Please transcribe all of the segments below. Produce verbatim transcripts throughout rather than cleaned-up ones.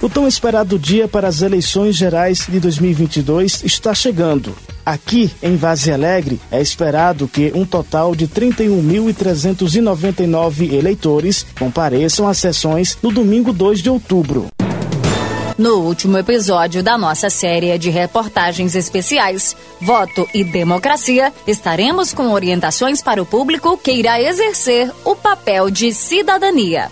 O tão esperado dia para as eleições gerais de dois mil e vinte e dois está chegando. Aqui, em Várzea Alegre, é esperado que um total de trinta e um mil trezentos e noventa e nove eleitores compareçam às sessões no domingo dois de outubro. No último episódio da nossa série de reportagens especiais, Voto e Democracia, estaremos com orientações para o público que irá exercer o papel de cidadania.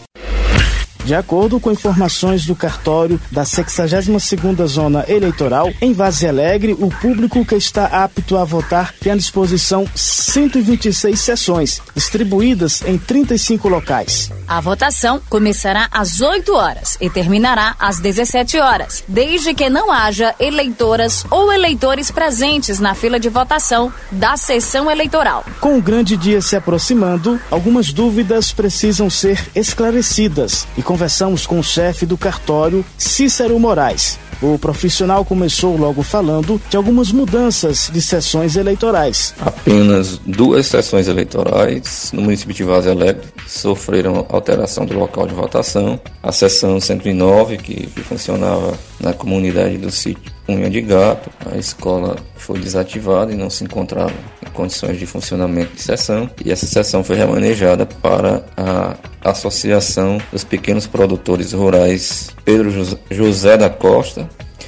De acordo com informações do cartório da sexagésima segunda Zona Eleitoral, em Várzea Alegre, o público que está apto a votar tem à disposição cento e vinte e seis sessões, distribuídas em trinta e cinco locais. A votação começará às oito horas e terminará às dezessete horas, desde que não haja eleitoras ou eleitores presentes na fila de votação da sessão eleitoral. Com o grande dia se aproximando, algumas dúvidas precisam ser esclarecidas e conversamos com o chefe do cartório, Cícero Moraes. O profissional começou logo falando de algumas mudanças de sessões eleitorais. Apenas duas sessões eleitorais no município de Várzea Alegre sofreram alteração do local de votação. A sessão cento e nove, que, que funcionava na comunidade do sítio Unha de Gato, a escola foi desativada e não se encontrava em condições de funcionamento de sessão. E essa sessão foi remanejada para a Associação dos Pequenos Produtores Rurais Pedro José da Costa,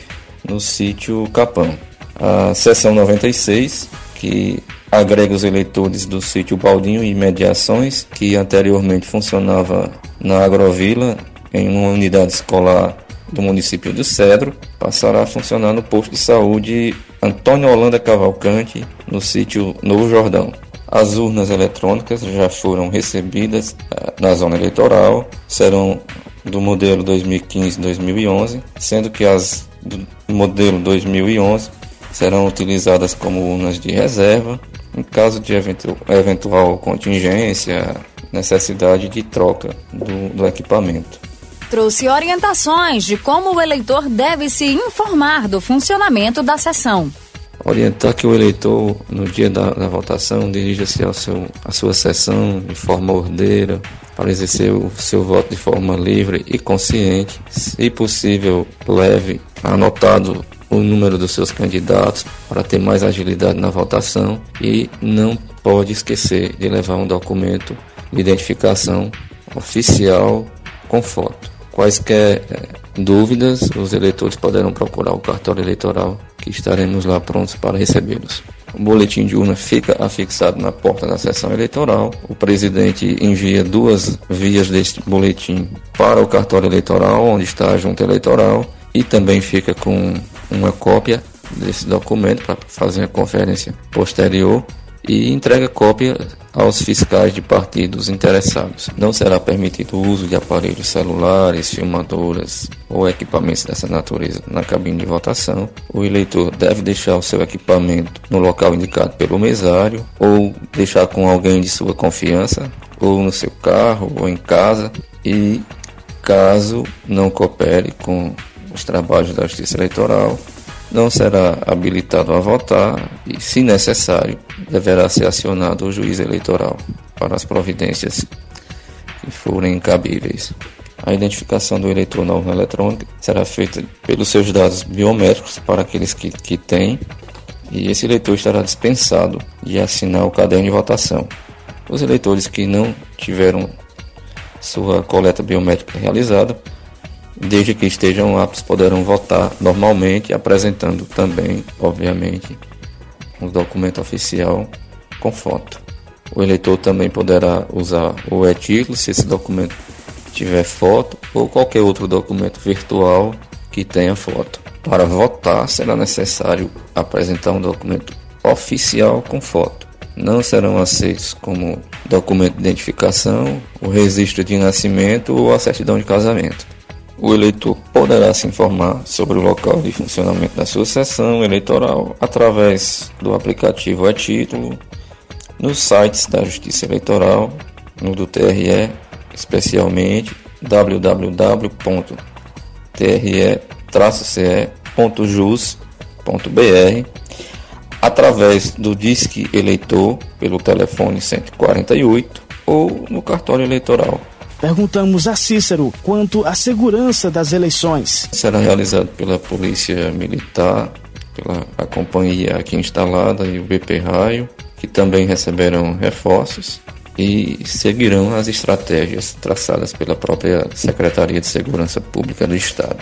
no sítio Capão. A sessão noventa e seis, que agrega os eleitores do sítio Baldinho e Imediações, que anteriormente funcionava na Agrovila, em uma unidade escolar do município do Cedro, passará a funcionar no posto de saúde Antônio Holanda Cavalcante, no sítio Novo Jordão. As urnas eletrônicas já foram recebidas uh, na zona eleitoral, serão do modelo dois mil e quinze a dois mil e onze, sendo que as do modelo dois mil e onze serão utilizadas como urnas de reserva, em caso de eventu eventual contingência, necessidade de troca do, do equipamento. Trouxe orientações de como o eleitor deve se informar do funcionamento da sessão. Orientar que o eleitor, no dia da, da votação, dirija-se ao seu, à sua sessão de forma ordeira, para exercer o seu voto de forma livre e consciente. Se possível, leve anotado o número dos seus candidatos para ter mais agilidade na votação e não pode esquecer de levar um documento de identificação oficial com foto. Quaisquer eh, dúvidas, os eleitores poderão procurar o cartório eleitoral, que estaremos lá prontos para recebê-los. O boletim de urna fica afixado na porta da sessão eleitoral. O presidente envia duas vias deste boletim para o cartório eleitoral, onde está a junta eleitoral, e também fica com uma cópia desse documento para fazer a conferência posterior, e entrega cópia aos fiscais de partidos interessados. Não será permitido o uso de aparelhos celulares, filmadoras ou equipamentos dessa natureza na cabine de votação. O eleitor deve deixar o seu equipamento no local indicado pelo mesário, ou deixar com alguém de sua confiança, ou no seu carro, ou em casa. E caso não coopere com os trabalhos da Justiça Eleitoral, não será habilitado a votar e, se necessário, deverá ser acionado o juiz eleitoral para as providências que forem cabíveis. A identificação do eleitor na urna eletrônica será feita pelos seus dados biométricos para aqueles que, que têm, e esse eleitor estará dispensado de assinar o caderno de votação. Os eleitores que não tiveram sua coleta biométrica realizada, desde que estejam aptos, poderão votar normalmente, apresentando também, obviamente, um documento oficial com foto. O eleitor também poderá usar o e-título, se esse documento tiver foto, ou qualquer outro documento virtual que tenha foto. Para votar, será necessário apresentar um documento oficial com foto. Não serão aceitos como documento de identificação, o registro de nascimento ou a certidão de casamento. O eleitor poderá se informar sobre o local de funcionamento da sua sessão eleitoral através do aplicativo e-título, nos sites da Justiça Eleitoral, no do T R E, especialmente w w w ponto t r e traço c e ponto jus ponto b r, através do Disque Eleitor pelo telefone cento e quarenta e oito ou no cartório eleitoral Perguntamos a Cícero quanto à segurança das eleições. Será realizado pela Polícia Militar, pela a companhia aqui instalada e o B P Raio, que também receberão reforços e seguirão as estratégias traçadas pela própria Secretaria de Segurança Pública do Estado.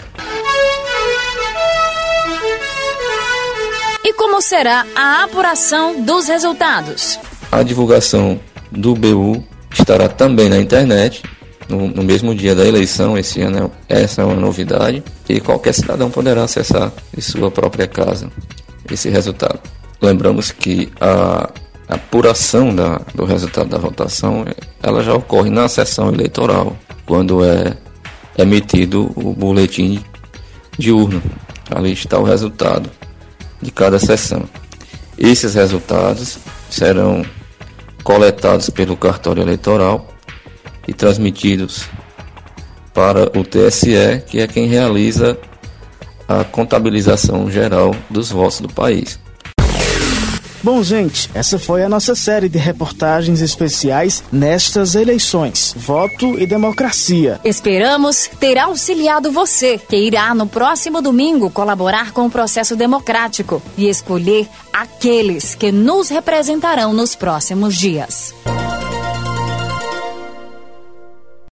E como será a apuração dos resultados? A divulgação do B U estará também na internet, no, no mesmo dia da eleição. Esse ano essa é uma novidade, e qualquer cidadão poderá acessar de sua própria casa esse resultado. Lembramos que a apuração da, do resultado da votação, ela já ocorre na sessão eleitoral, quando é emitido o boletim de urna. Ali está o resultado de cada sessão. Esses resultados serão coletados pelo cartório eleitoral e transmitidos para o T S E, que é quem realiza a contabilização geral dos votos do país. Bom, gente, essa foi a nossa série de reportagens especiais nestas eleições. Voto e democracia. Esperamos ter auxiliado você, que irá no próximo domingo colaborar com o processo democrático e escolher aqueles que nos representarão nos próximos dias.